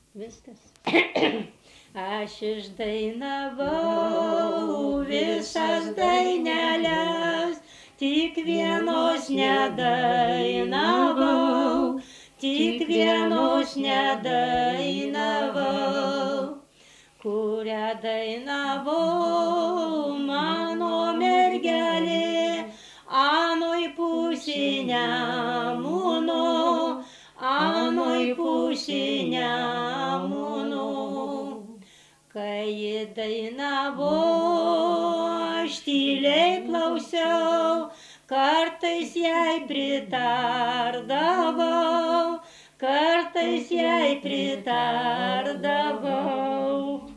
Viskas. Aš išdainavau visas dainelės, tik vienos nedainavau, tik vienos nedainavau. Kurią dainavau mano mergelė, anoj pusėj Nemuno, anoj pusėj Nemuno. Kai dainavo, aš tyliai klausiau, kartais jai pritardavau, kartais jai pritardavau.